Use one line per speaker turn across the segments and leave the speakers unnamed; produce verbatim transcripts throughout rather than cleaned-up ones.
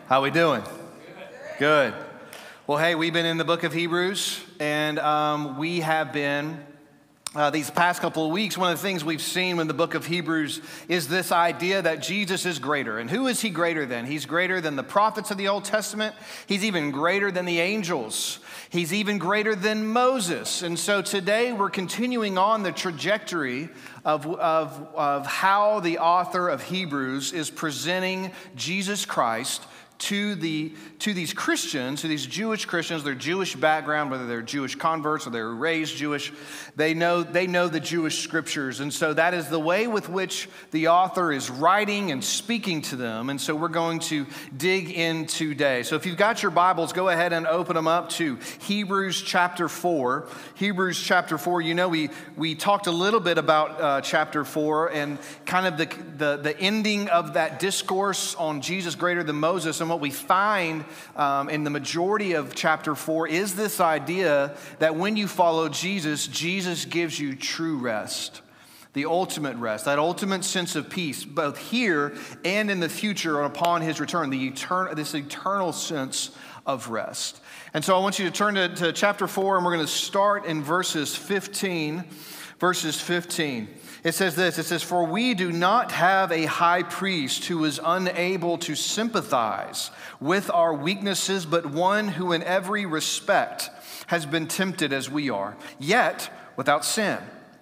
How we doing? Good. Well, hey, we've been in the book of Hebrews, and um, we have been, uh, these past couple of weeks, one of the things we've seen in the book of Hebrews is this idea that Jesus is greater. And who is he greater than? He's greater than the prophets of the Old Testament. He's even greater than the angels. He's even greater than Moses. And so today we're continuing on the trajectory of, of, of how the author of Hebrews is presenting Jesus Christ to the to these Christians, to these Jewish Christians, their Jewish background, whether they're Jewish converts or they're raised Jewish, they know they know the Jewish scriptures. And so that is the way with which the author is writing and speaking to them. And so we're going to dig in today. So if you've got your Bibles, go ahead and open them up to Hebrews chapter four. Hebrews chapter four, you know, we we talked a little bit about uh, chapter four and kind of the, the, the ending of that discourse on Jesus greater than Moses. And what we find um, in the majority of chapter four is this idea that when you follow Jesus, Jesus gives you true rest, the ultimate rest, that ultimate sense of peace, both here and in the future upon his return, the eternal, this eternal sense of rest. And so I want you to turn to, to chapter four, and we're going to start in verses fifteen. Verses fifteen. It says this, it says, "For we do not have a high priest who is unable to sympathize with our weaknesses, but one who in every respect has been tempted as we are, yet without sin.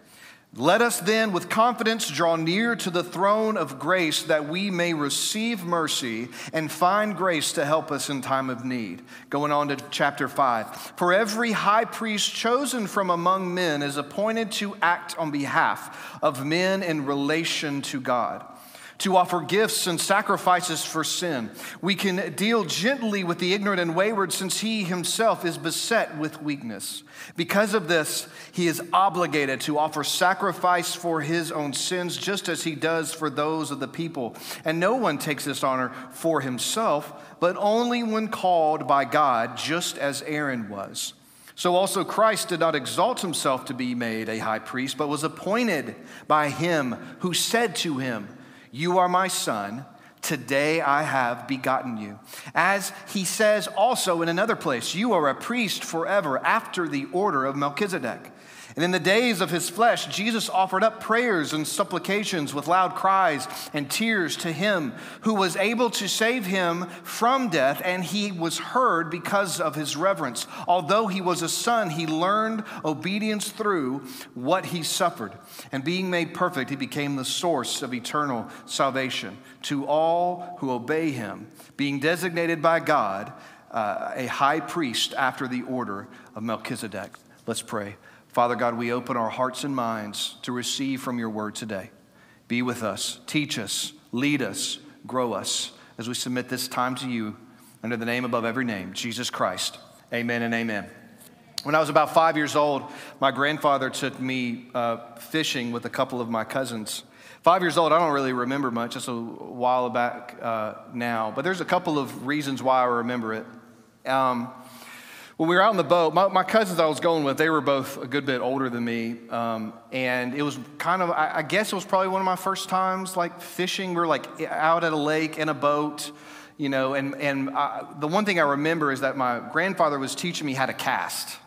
Let us then with confidence draw near to the throne of grace that we may receive mercy and find grace to help us in time of need." Going on to chapter five. "For every high priest chosen from among men is appointed to act on behalf of men in relation to God, to offer gifts and sacrifices for sin. We can deal gently with the ignorant and wayward, since he himself is beset with weakness. Because of this, he is obligated to offer sacrifice for his own sins, just as he does for those of the people. And no one takes this honor for himself, but only when called by God, just as Aaron was. So also Christ did not exalt himself to be made a high priest, but was appointed by him who said to him, 'You are my son, today I have begotten you.' As he says also in another place, 'You are a priest forever after the order of Melchizedek.' And in the days of his flesh, Jesus offered up prayers and supplications with loud cries and tears to him who was able to save him from death, and he was heard because of his reverence. Although he was a son, he learned obedience through what he suffered. And being made perfect, he became the source of eternal salvation to all who obey him, being designated by God uh, a high priest after the order of Melchizedek." Let's pray. Father God, we open our hearts and minds to receive from your word today. Be with us, teach us, lead us, grow us as we submit this time to you under the name above every name, Jesus Christ. Amen and amen. When I was about five years old, my grandfather took me uh, fishing with a couple of my cousins. Five years old, I don't really remember much. It's a while back uh, now, but there's a couple of reasons why I remember it. Um, When we were out on the boat, my, my cousins I was going with, they were both a good bit older than me. Um, and it was kind of, I, I guess it was probably one of my first times like fishing. We were like out at a lake in a boat, you know, and, and I, the one thing I remember is that my grandfather was teaching me how to cast.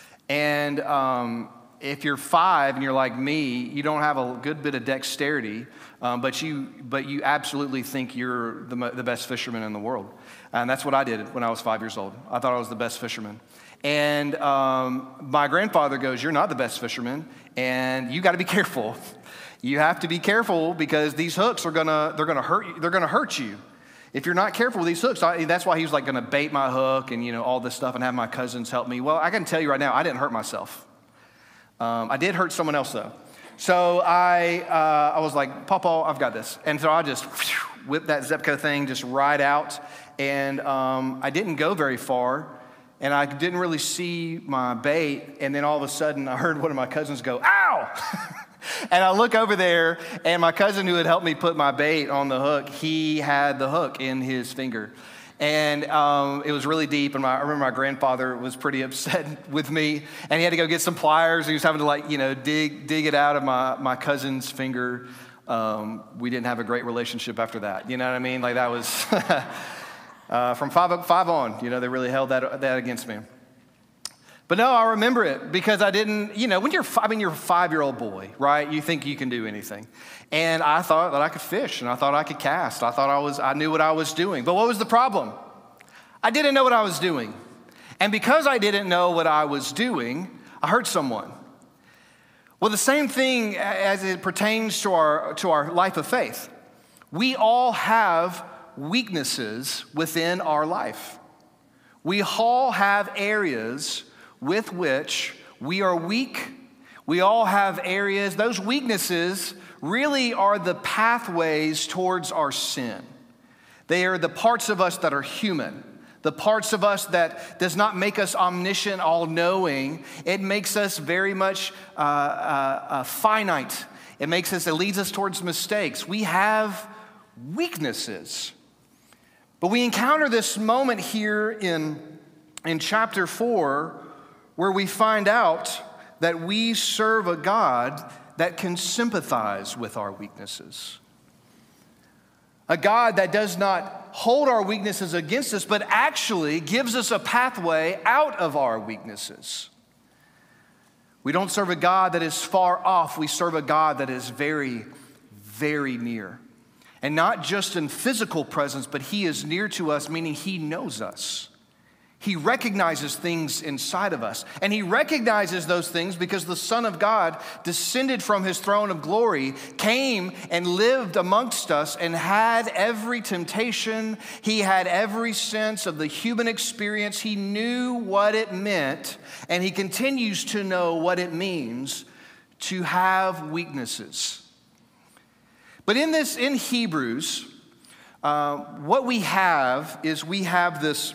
And um, if you're five and you're like me, you don't have a good bit of dexterity, um, but you but you absolutely think you're the, the best fisherman in the world. And that's what I did when I was five years old. I thought I was the best fisherman. And um, my grandfather goes, "You're not the best fisherman, and you got to be careful. You have to be careful because these hooks are gonna they're gonna hurt you. They're gonna hurt you if you're not careful with these hooks." I, that's why he was like gonna bait my hook and you know all this stuff and have my cousins help me. Well, I can tell you right now, I didn't hurt myself. Um, I did hurt someone else though. So I uh, I was like, "Papa, I've got this," and so I just whew, whipped that Zebco thing just right out. And um, I didn't go very far, and I didn't really see my bait, and then all of a sudden I heard one of my cousins go, "Ow!" And I look over there, and my cousin who had helped me put my bait on the hook, he had the hook in his finger. And um, it was really deep, and my, I remember my grandfather was pretty upset with me, and he had to go get some pliers, and he was having to like, you know, dig dig it out of my, my cousin's finger. Um, we didn't have a great relationship after that, you know what I mean? Like that was... Uh, from five, five on, you know, they really held that, that against me. But no, I remember it because I didn't, you know, when you're, I mean, you're a five-year-old boy, right? You think you can do anything. And I thought that I could fish, and I thought I could cast. I thought I was, I knew what I was doing. But what was the problem? I didn't know what I was doing. And because I didn't know what I was doing, I hurt someone. Well, the same thing as it pertains to our, to our life of faith. We all have weaknesses within our life. We all have areas with which we are weak. We all have areas. Those weaknesses really are the pathways towards our sin. They are the parts of us that are human. The parts of us that does not make us omniscient, all-knowing. It makes us very much uh, uh, uh, finite. It makes us, it leads us towards mistakes. We have weaknesses. But we encounter this moment here in, in chapter four where we find out that we serve a God that can sympathize with our weaknesses. A God that does not hold our weaknesses against us, but actually gives us a pathway out of our weaknesses. We don't serve a God that is far off. We serve a God that is very, very near. And not just in physical presence, but he is near to us, meaning he knows us. He recognizes things inside of us. And he recognizes those things because the Son of God descended from his throne of glory, came and lived amongst us and had every temptation. He had every sense of the human experience. He knew what it meant, and he continues to know what it means to have weaknesses. But in this, in Hebrews, uh, what we have is we have this,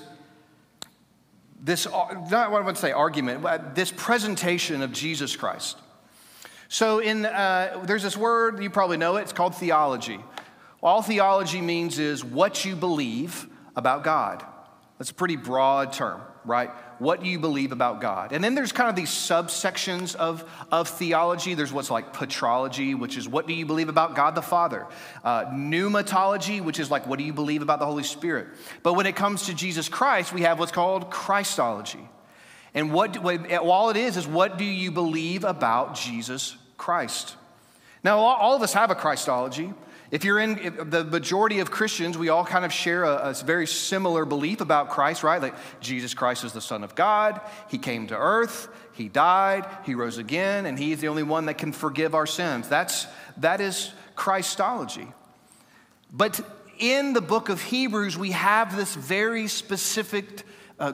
this, not what I would say argument, but this presentation of Jesus Christ. So in, uh, there's this word, you probably know it, it's called theology. All theology means is what you believe about God. That's a pretty broad term, right? What do you believe about God? And then there's kind of these subsections of, of theology. There's what's like patrology, which is what do you believe about God the Father? Uh, pneumatology, which is like what do you believe about the Holy Spirit? But when it comes to Jesus Christ, we have what's called Christology. And what, what all it is is what do you believe about Jesus Christ? Now, all, all of us have a Christology. If you're in if the majority of Christians, we all kind of share a, a very similar belief about Christ, right? Like Jesus Christ is the Son of God. He came to earth. He died. He rose again. And he is the only one that can forgive our sins. That's, that is Christology. But in the book of Hebrews, we have this very specific uh,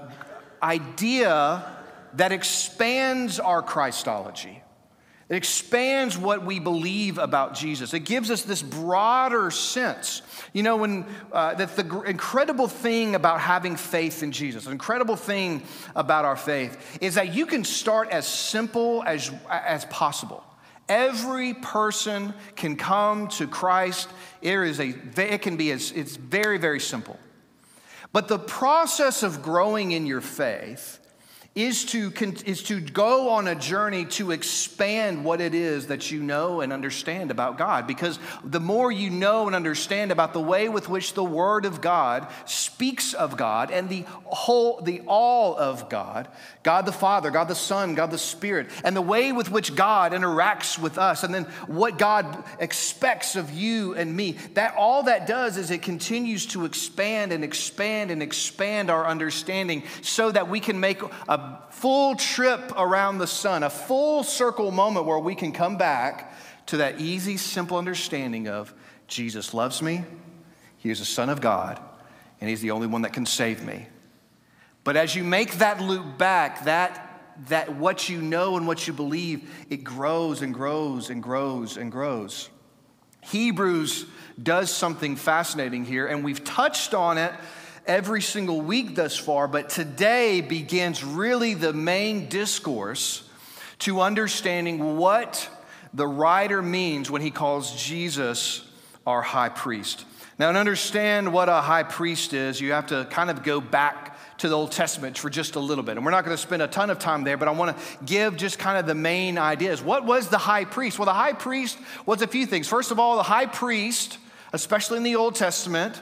idea that expands our Christology. It expands what we believe about Jesus. It gives us this broader sense. You know, when uh, that the gr- incredible thing about having faith in Jesus, an incredible thing about our faith is that you can start as simple as, as possible. Every person can come to Christ. It is a, it can be as, it's very, very simple. But the process of growing in your faith is to, is to go on a journey to expand what it is that you know and understand about God. Because the more you know and understand about the way with which the Word of God speaks of God and the whole, the all of God, God the Father, God the Son, God the Spirit, and the way with which God interacts with us, and then what God expects of you and me, that all that does is it continues to expand and expand and expand our understanding so that we can make a full trip around the sun, a full circle moment where we can come back to that easy, simple understanding of Jesus loves me, he is the Son of God, and he's the only one that can save me. But as you make that loop back, that, that what you know and what you believe, it grows and grows and grows and grows. Hebrews does something fascinating here, and we've touched on it every single week thus far, but today begins really the main discourse to understanding what the writer means when he calls Jesus our high priest. Now, to understand what a high priest is, you have to kind of go back to the Old Testament for just a little bit. And we're not going to spend a ton of time there, but I want to give just kind of the main ideas. What was the high priest? Well, the high priest was a few things. First of all, the high priest, especially in the Old Testament,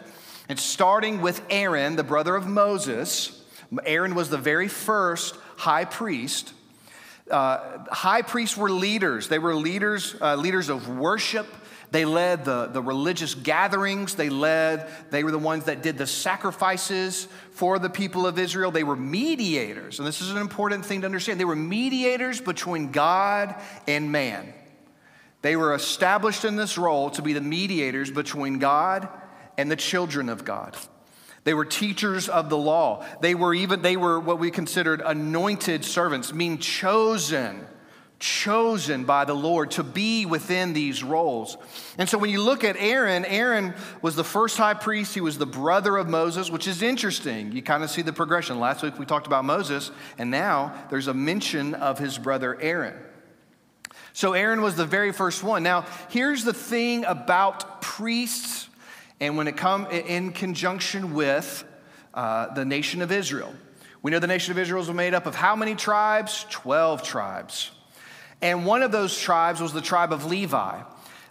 And starting with Aaron, the brother of Moses, Aaron was the very first high priest. Uh, high priests were leaders. They were leaders, uh, leaders of worship. They led the, the religious gatherings. They led, they were the ones that did the sacrifices for the people of Israel. They were mediators. And this is an important thing to understand. They were mediators between God and man. They were established in this role to be the mediators between God and the children of God. They were teachers of the law. They were even, they were what we considered anointed servants, meaning chosen, chosen by the Lord to be within these roles. And so when you look at Aaron, Aaron was the first high priest. He was the brother of Moses, which is interesting. You kind of see the progression. Last week we talked about Moses, and now there's a mention of his brother Aaron. So Aaron was the very first one. Now, here's the thing about priests, and when it comes in conjunction with uh, the nation of Israel. We know the nation of Israel was made up of how many tribes? Twelve tribes. And one of those tribes was the tribe of Levi.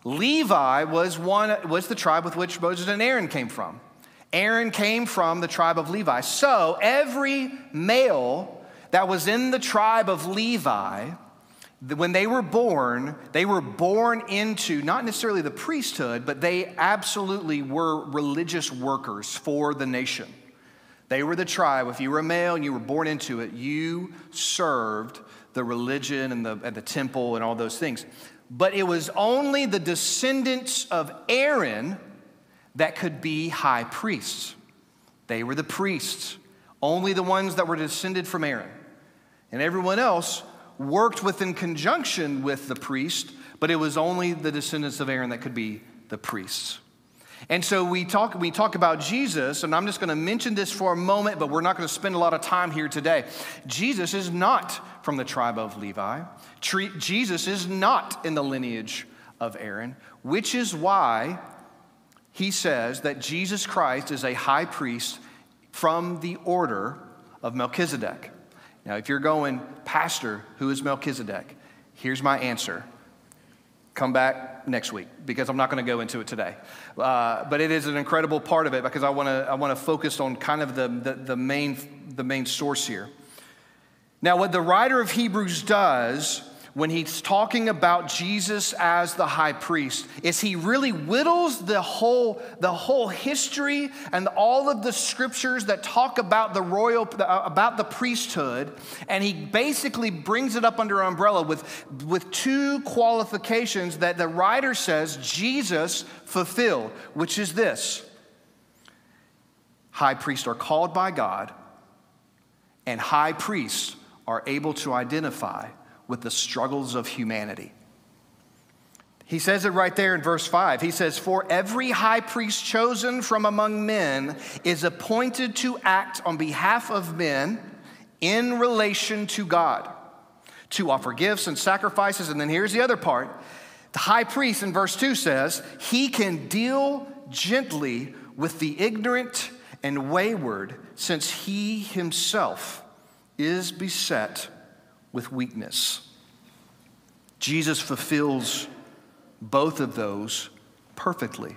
Levi was one was the tribe with which Moses and Aaron came from. Aaron came from the tribe of Levi. So every male that was in the tribe of Levi, when they were born, they were born into not necessarily the priesthood, but they absolutely were religious workers for the nation. They were the tribe. If you were a male and you were born into it, you served the religion and the, and the temple and all those things. But it was only the descendants of Aaron that could be high priests. They were the priests, only the ones that were descended from Aaron. And everyone else worked within conjunction with the priest, but it was only the descendants of Aaron that could be the priests. And so we talk, we talk about Jesus, and I'm just going to mention this for a moment, but we're not going to spend a lot of time here today. Jesus is not from the tribe of Levi. Jesus is not in the lineage of Aaron, which is why he says that Jesus Christ is a high priest from the order of Melchizedek. Now, if you're going, Pastor, who is Melchizedek? Here's my answer. Come back next week, because I'm not going to go into it today. Uh, but it is an incredible part of it, because I want to I want to focus on kind of the, the, the, main, the main source here. Now, what the writer of Hebrews does when he's talking about Jesus as the high priest is he really whittles the whole, the whole history and all of the scriptures that talk about the royal, about the priesthood, and he basically brings it up under an umbrella with, with two qualifications that the writer says Jesus fulfilled, which is this: high priests are called by God, and high priests are able to identify with the struggles of humanity. He says it right there in verse five. He says, "For every high priest chosen from among men is appointed to act on behalf of men in relation to God, to offer gifts and sacrifices." And then here's the other part. The high priest in verse two says, "He can deal gently with the ignorant and wayward, since he himself is beset with weakness." Jesus fulfills both of those perfectly.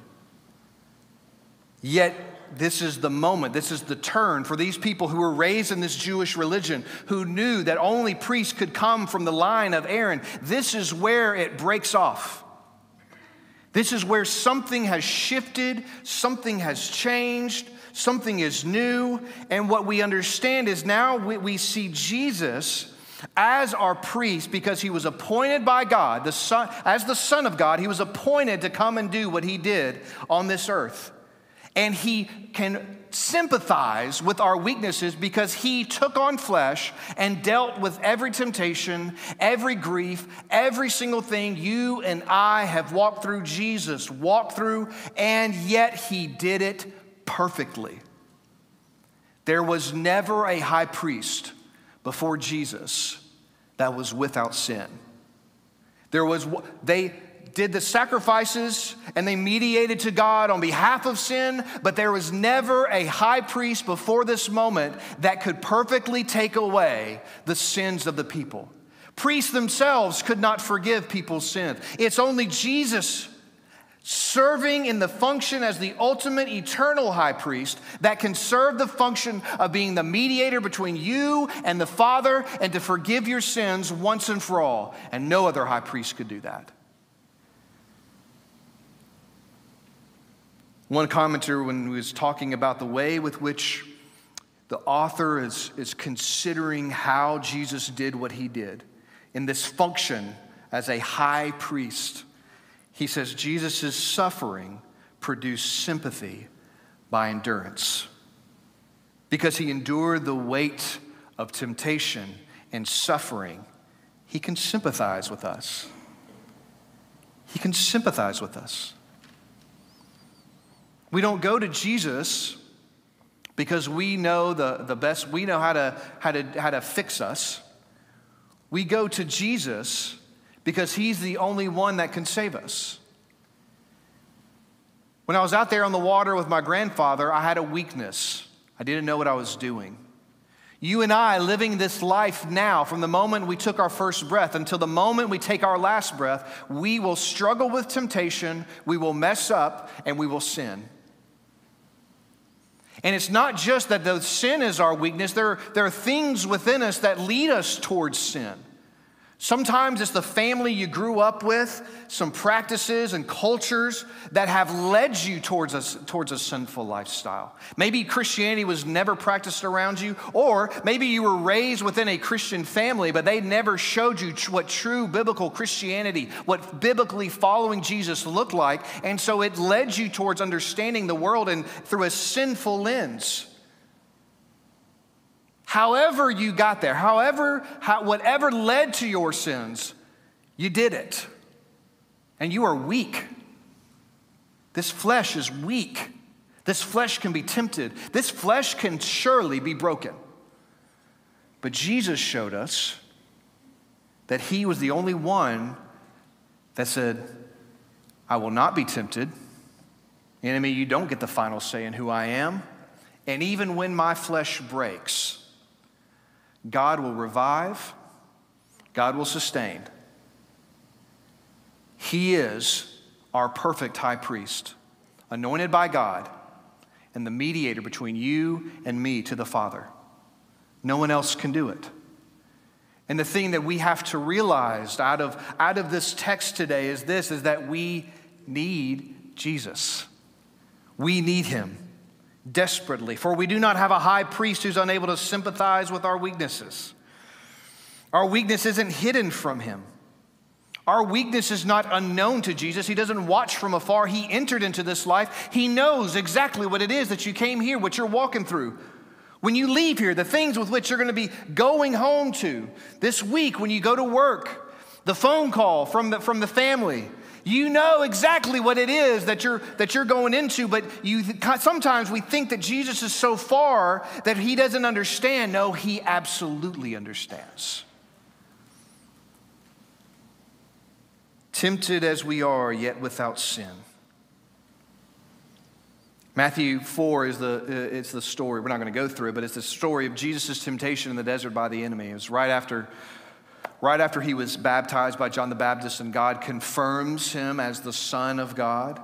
Yet this is the moment, this is the turn for these people who were raised in this Jewish religion, who knew that only priests could come from the line of Aaron. This is where it breaks off. This is where something has shifted, something has changed, something is new. And what we understand is now we, we see Jesus as our priest, because he was appointed by God, the son, as the Son of God, he was appointed to come and do what he did on this earth. And he can sympathize with our weaknesses because he took on flesh and dealt with every temptation, every grief, every single thing you and I have walked through. Jesus walked through, and yet he did it perfectly. There was never a high priest before Jesus that was without sin. There was, they did the sacrifices and they mediated to God on behalf of sin, but there was never a high priest before this moment that could perfectly take away the sins of the people. Priests themselves could not forgive people's sins. It's only Jesus serving in the function as the ultimate eternal high priest that can serve the function of being the mediator between you and the Father and to forgive your sins once and for all. And no other high priest could do that. One commentator, when he was talking about the way with which the author is, is considering how Jesus did what he did in this function as a high priest, he says Jesus' suffering produced sympathy by endurance. Because he endured the weight of temptation and suffering, he can sympathize with us. He can sympathize with us. We don't go to Jesus because we know the, the best, we know how to, how to, how to fix us. We go to Jesus because he's the only one that can save us. When I was out there on the water with my grandfather, I had a weakness. I didn't know what I was doing. You and I living this life now, from the moment we took our first breath until the moment we take our last breath, we will struggle with temptation, we will mess up, and we will sin. And it's not just that the sin is our weakness. There, there are things within us that lead us towards sin. Sometimes it's the family you grew up with, some practices and cultures that have led you towards a, towards a sinful lifestyle. Maybe Christianity was never practiced around you, or maybe you were raised within a Christian family, but they never showed you what true biblical Christianity, what biblically following Jesus looked like, and so it led you towards understanding the world and through a sinful lens. However you got there, however, how, whatever led to your sins, you did it. And you are weak. This flesh is weak. This flesh can be tempted. This flesh can surely be broken. But Jesus showed us that he was the only one that said, I will not be tempted. Enemy, you don't get the final say in who I am. And even when my flesh breaks, God will revive, God will sustain. He is our perfect high priest, anointed by God, and the mediator between you and me to the Father. No one else can do it. And the thing that we have to realize out of, out of this text today is this, is that we need Jesus. We need him desperately, for we do not have a high priest who's unable to sympathize with our weaknesses. Our weakness isn't hidden from him. Our weakness is not unknown to Jesus. He doesn't watch from afar. He entered into this life. He knows exactly what it is that you came here, what you're walking through. When you leave here, the things with which you're going to be going home to this week, when you go to work, the phone call from the, from the family, you know exactly what it is that you're, that you're going into, but you sometimes we think that Jesus is so far that he doesn't understand. No, he absolutely understands. Tempted as we are, yet without sin. Matthew four is the, it's the story. We're not going to go through it, but it's the story of Jesus' temptation in the desert by the enemy. It was right after Right after he was baptized by John the Baptist and God confirms him as the Son of God.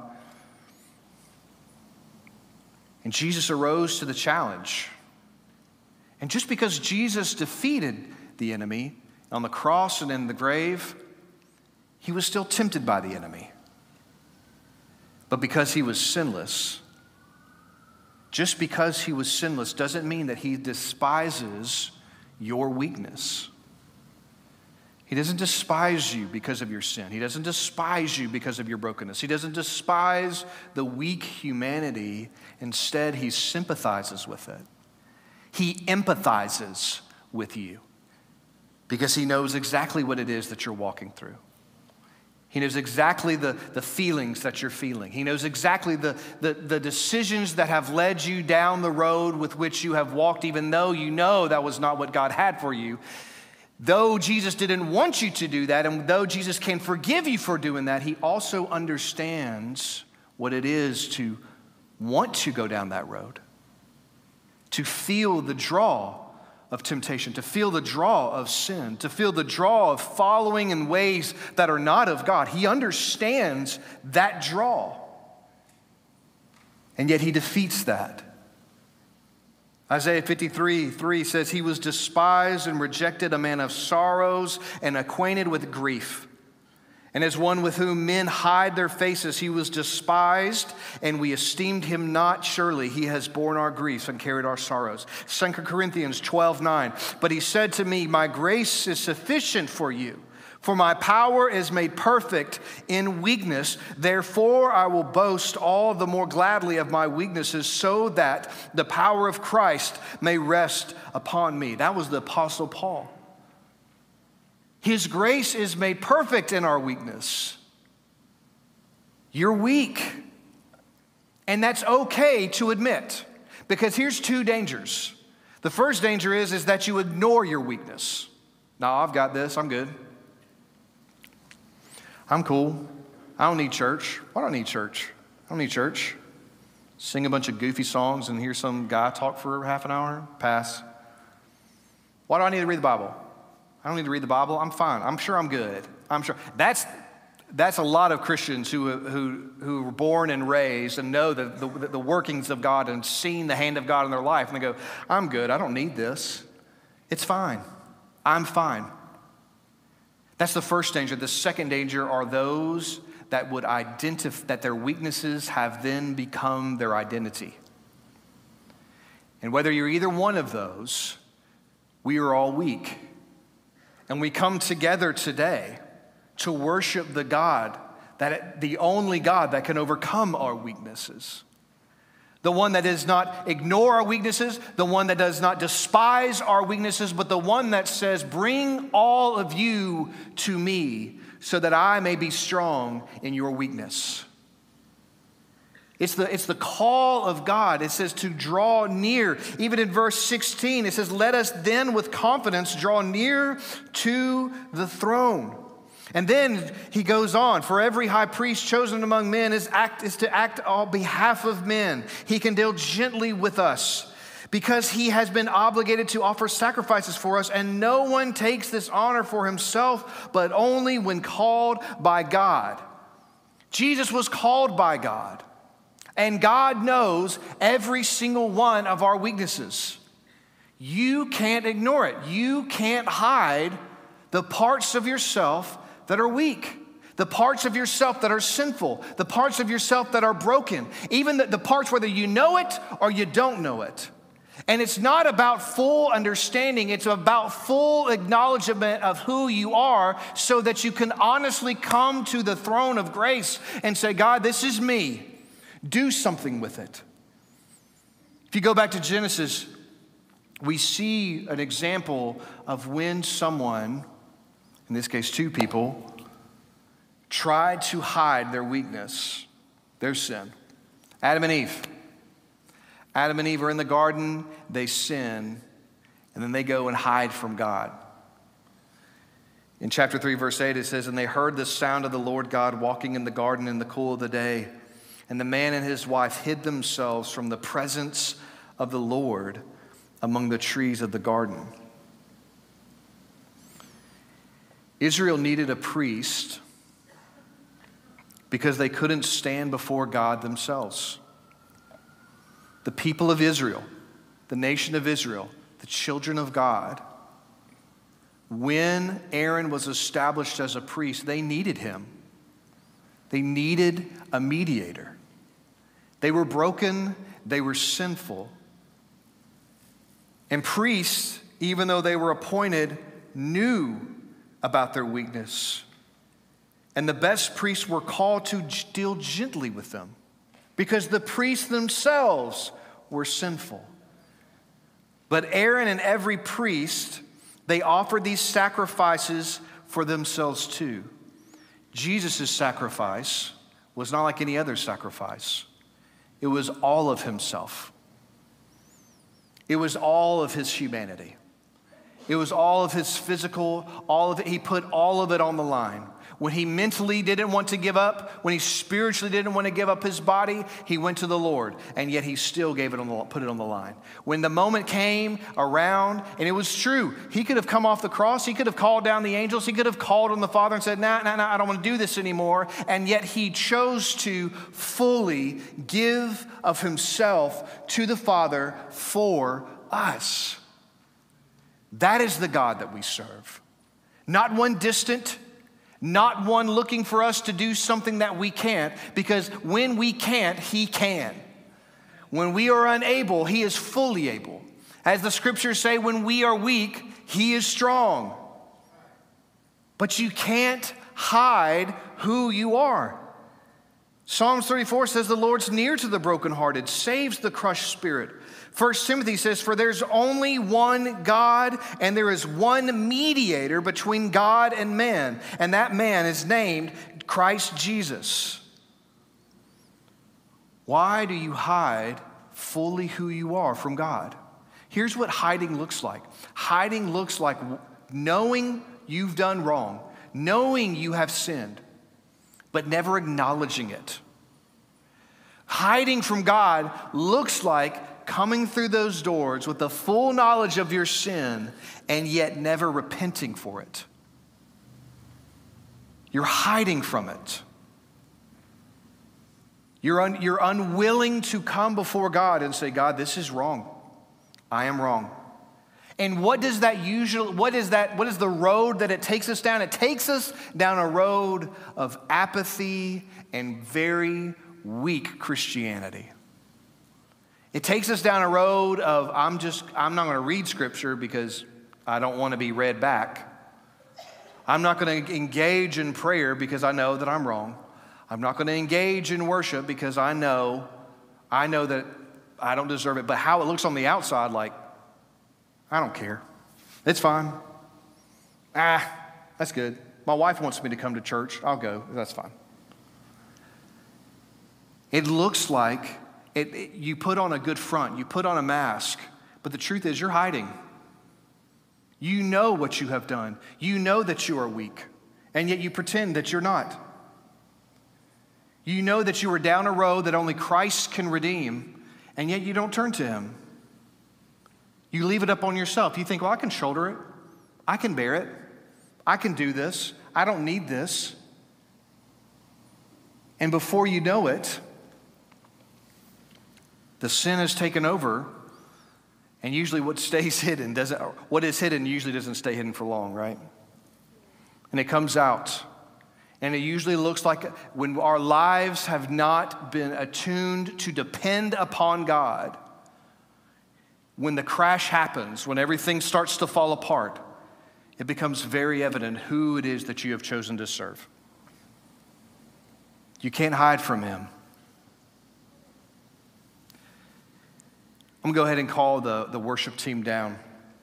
And Jesus arose to the challenge. And just because Jesus defeated the enemy on the cross and in the grave, he was still tempted by the enemy. But because he was sinless, just because he was sinless doesn't mean that he despises your weakness. He doesn't despise you because of your sin. He doesn't despise you because of your brokenness. He doesn't despise the weak humanity. Instead, he sympathizes with it. He empathizes with you because he knows exactly what it is that you're walking through. He knows exactly the, the feelings that you're feeling. He knows exactly the, the, the decisions that have led you down the road with which you have walked, even though you know that was not what God had for you. Though Jesus didn't want you to do that, and though Jesus can forgive you for doing that, he also understands what it is to want to go down that road, to feel the draw of temptation, to feel the draw of sin, to feel the draw of following in ways that are not of God. He understands that draw. And yet he defeats that. Isaiah fifty-three three says, he was despised and rejected, a man of sorrows and acquainted with grief. And as one with whom men hide their faces, he was despised, and we esteemed him not. Surely he has borne our griefs and carried our sorrows. Second Corinthians twelve nine. But he said to me, my grace is sufficient for you, for my power is made perfect in weakness. Therefore I will boast all the more gladly of my weaknesses, so that the power of Christ may rest upon me. That was the Apostle Paul. His grace is made perfect in our weakness. You're weak. And that's okay to admit. Because here's two dangers. The first danger is, is that you ignore your weakness. No, I've got this. I'm good. I'm cool. I don't need church. Why do I need church? I don't need church. Sing a bunch of goofy songs and hear some guy talk for half an hour. Pass. Why do I need to read the Bible? I don't need to read the Bible. I'm fine. I'm sure I'm good. I'm sure. That's that's a lot of Christians who who who were born and raised and know the, the, the workings of God and seen the hand of God in their life. And they go, I'm good. I don't need this. It's fine. I'm fine. That's the first danger. The second danger are those that would identify, that their weaknesses have then become their identity. And whether you're either one of those, we are all weak. And we come together today to worship the God, that the only God that can overcome our weaknesses. The one that does not ignore our weaknesses, the one that does not despise our weaknesses, but the one that says, bring all of you to me so that I may be strong in your weakness. It's the, it's the call of God. It says to draw near. Even in verse sixteen, it says, let us then with confidence draw near to the throne. And then he goes on, for every high priest chosen among men is, act, is to act on behalf of men. He can deal gently with us because he has been obligated to offer sacrifices for us, and no one takes this honor for himself, but only when called by God. Jesus was called by God. And God knows every single one of our weaknesses. You can't ignore it. You can't hide the parts of yourself that are weak, the parts of yourself that are sinful, the parts of yourself that are broken, even the, the parts whether you know it or you don't know it. And it's not about full understanding. It's about full acknowledgement of who you are so that you can honestly come to the throne of grace and say, God, this is me. Do something with it. If you go back to Genesis, we see an example of when someone, in this case two people, tried to hide their weakness, their sin. Adam and Eve. Adam and Eve are in the garden, they sin, and then they go and hide from God. In chapter three, verse eight, it says, and they heard the sound of the Lord God walking in the garden in the cool of the day. And the man and his wife hid themselves from the presence of the Lord among the trees of the garden. Israel needed a priest because they couldn't stand before God themselves. The people of Israel, the nation of Israel, the children of God, when Aaron was established as a priest, they needed him. They needed a mediator. They were broken, they were sinful. And priests, even though they were appointed, knew about their weakness. And the best priests were called to deal gently with them because the priests themselves were sinful. But Aaron and every priest, they offered these sacrifices for themselves too. Jesus' sacrifice was not like any other sacrifice. It was all of himself. It was all of his humanity. It was all of his physical, all of it. He put all of it on the line. When he mentally didn't want to give up, when he spiritually didn't want to give up his body, he went to the Lord, and yet he still gave it on the, put it on the line. When the moment came around, and it was true, he could have come off the cross, he could have called down the angels, he could have called on the Father and said, nah, nah, nah, I don't want to do this anymore, and yet he chose to fully give of himself to the Father for us. That is the God that we serve. Not one distant, not one looking for us to do something that we can't, because when we can't, he can. When we are unable, he is fully able. As the scriptures say, when we are weak, he is strong. But you can't hide who you are. Psalms thirty-four says the Lord's near to the brokenhearted, saves the crushed spirit. First Timothy says, for there's only one God, and there is one mediator between God and man, and that man is named Christ Jesus. Why do you hide fully who you are from God? Here's what hiding looks like. Hiding looks like knowing you've done wrong, knowing you have sinned, but never acknowledging it. Hiding from God looks like coming through those doors with the full knowledge of your sin and yet never repenting for it. You're hiding from it. You're, un, you're unwilling to come before God and say, God, this is wrong. I am wrong. And what does that usually, what is that, what is the road that it takes us down? It takes us down a road of apathy and very weak Christianity. It takes us down a road of, I'm just, I'm not going to read scripture because I don't want to be read back. I'm not going to engage in prayer because I know that I'm wrong. I'm not going to engage in worship because I know, I know that I don't deserve it. But how it looks on the outside, like, I don't care. It's fine. Ah, that's good. My wife wants me to come to church. I'll go. That's fine. It looks like It, it, you put on a good front, you put on a mask, but the truth is you're hiding. You know what you have done. You know that you are weak, and yet you pretend that you're not. You know that you are down a road that only Christ can redeem, and yet you don't turn to him. You leave it up on yourself. You think, well, I can shoulder it. I can bear it. I can do this. I don't need this. And before you know it, the sin has taken over, and usually what stays hidden doesn't, what is hidden usually doesn't stay hidden for long, right? And it comes out. And it usually looks like when our lives have not been attuned to depend upon God, when the crash happens, when everything starts to fall apart, it becomes very evident who it is that you have chosen to serve. You can't hide from him. I'm going to go ahead and call the, the worship team down.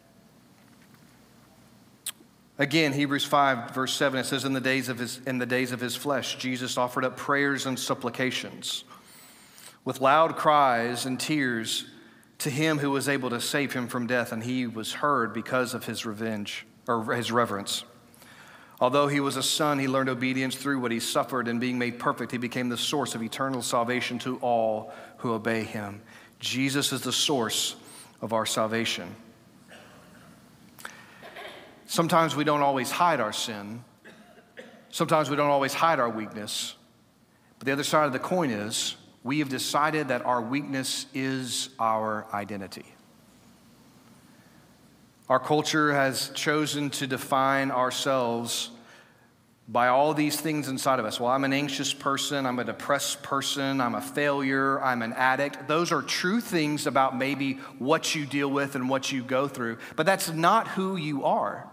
Again, Hebrews five, verse seven, it says, in the days of his, in the days of his flesh, Jesus offered up prayers and supplications with loud cries and tears to him who was able to save him from death, and he was heard because of his revenge, or his reverence. Although he was a son, he learned obedience through what he suffered, and being made perfect, he became the source of eternal salvation to all who obey him. Jesus is the source of our salvation. Sometimes we don't always hide our sin. Sometimes we don't always hide our weakness. But the other side of the coin is we have decided that our weakness is our identity. Our culture has chosen to define ourselves by all these things inside of us. Well, I'm an anxious person, I'm a depressed person, I'm a failure, I'm an addict. Those are true things about maybe what you deal with and what you go through, but that's not who you are.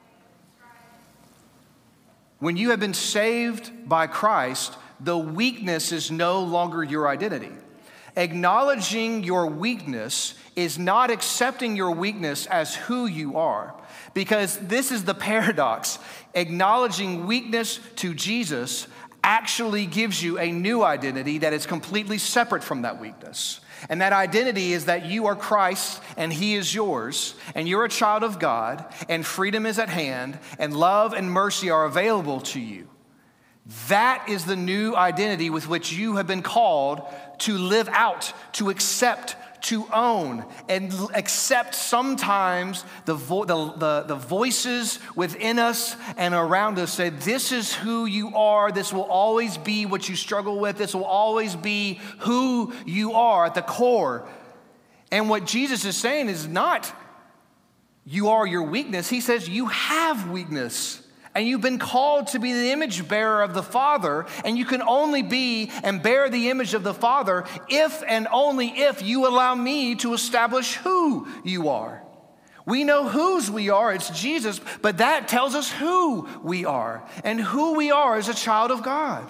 When you have been saved by Christ, the weakness is no longer your identity. Acknowledging your weakness is not accepting your weakness as who you are. Because this is the paradox. Acknowledging weakness to Jesus actually gives you a new identity that is completely separate from that weakness. And that identity is that you are Christ and he is yours, and you're a child of God, and freedom is at hand, and love and mercy are available to you. That is the new identity with which you have been called to live out, to accept, to own, and accept sometimes the, vo- the, the, the voices within us and around us say, this is who you are. This will always be what you struggle with. This will always be who you are at the core. And what Jesus is saying is not you are your weakness. He says you have weakness. And you've been called to be the image bearer of the Father, and you can only be and bear the image of the Father if and only if you allow me to establish who you are. We know whose we are, it's Jesus, but that tells us who we are, and who we are as a child of God.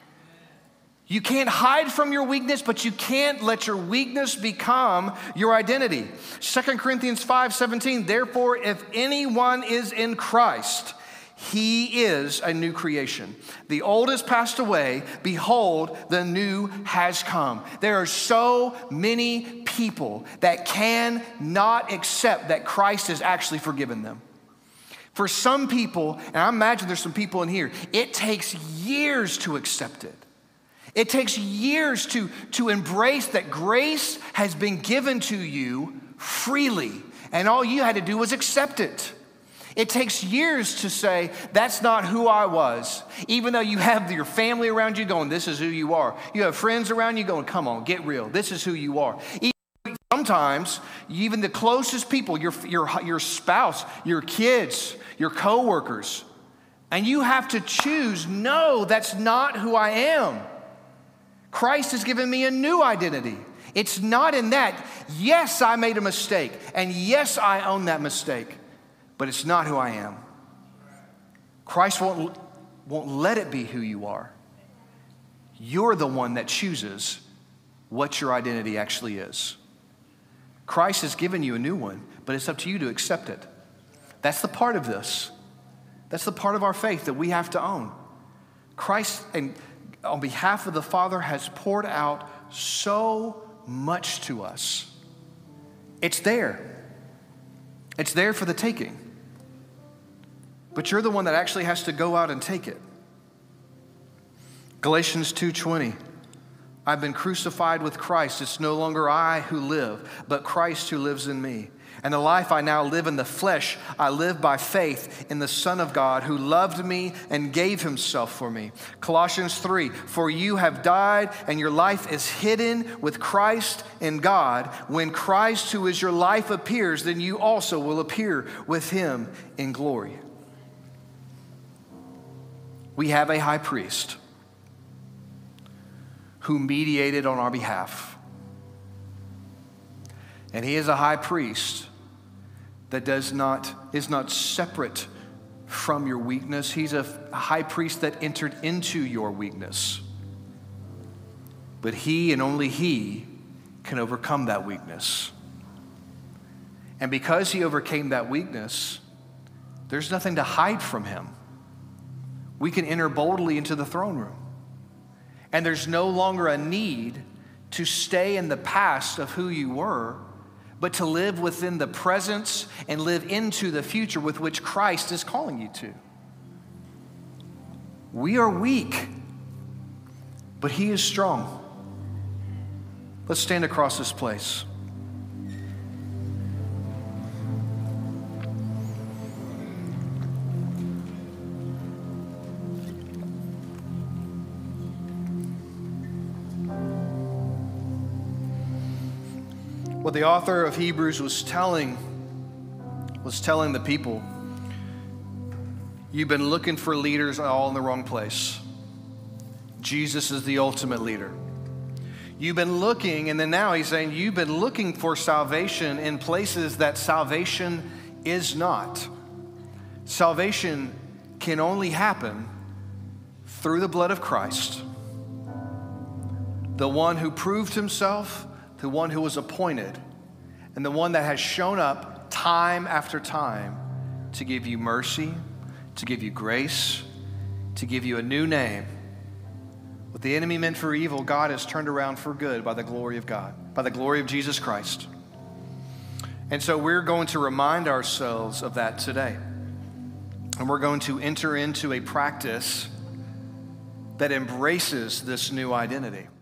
You can't hide from your weakness, but you can't let your weakness become your identity. Second Corinthians five seventeen, therefore, if anyone is in Christ, he is a new creation. The old has passed away. Behold, the new has come. There are so many people that cannot accept that Christ has actually forgiven them. For some people, and I imagine there's some people in here, it takes years to accept it. It takes years to, to embrace that grace has been given to you freely, and all you had to do was accept it. It takes years to say, that's not who I was. Even though you have your family around you going, this is who you are. You have friends around you going, come on, get real. This is who you are. Sometimes, even the closest people, your, your, your spouse, your kids, your coworkers, and you have to choose, no, that's not who I am. Christ has given me a new identity. It's not in that. Yes, I made a mistake, and yes, I own that mistake. But it's not who I am. Christ won't, won't let it be who you are. You're the one that chooses what your identity actually is. Christ has given you a new one, but it's up to you to accept it. That's the part of this. That's the part of our faith that we have to own. Christ, and on behalf of the Father, has poured out so much to us. It's there. It's there for the taking. But you're the one that actually has to go out and take it. Galatians two twenty, I've been crucified with Christ. It's no longer I who live, but Christ who lives in me. And the life I now live in the flesh, I live by faith in the Son of God who loved me and gave himself for me. Colossians three, for you have died and your life is hidden with Christ in God. When Christ, who is your life, appears, then you also will appear with him in glory. We have a high priest who mediated on our behalf. And he is a high priest that does not, is not separate from your weakness. He's a high priest that entered into your weakness. But he and only he can overcome that weakness. And because he overcame that weakness, there's nothing to hide from him. We can enter boldly into the throne room. And there's no longer a need to stay in the past of who you were, but to live within the presence and live into the future with which Christ is calling you to. We are weak, but he is strong. Let's stand across this place. What the author of Hebrews was telling was telling the people, you've been looking for leaders all in the wrong place. Jesus is the ultimate leader. You've been looking, and then now he's saying you've been looking for salvation in places that salvation is not. Salvation can only happen through the blood of Christ, the one who proved himself, the one who was appointed, and the one that has shown up time after time to give you mercy, to give you grace, to give you a new name. What the enemy meant for evil, God has turned around for good by the glory of God, by the glory of Jesus Christ. And so we're going to remind ourselves of that today. And we're going to enter into a practice that embraces this new identity.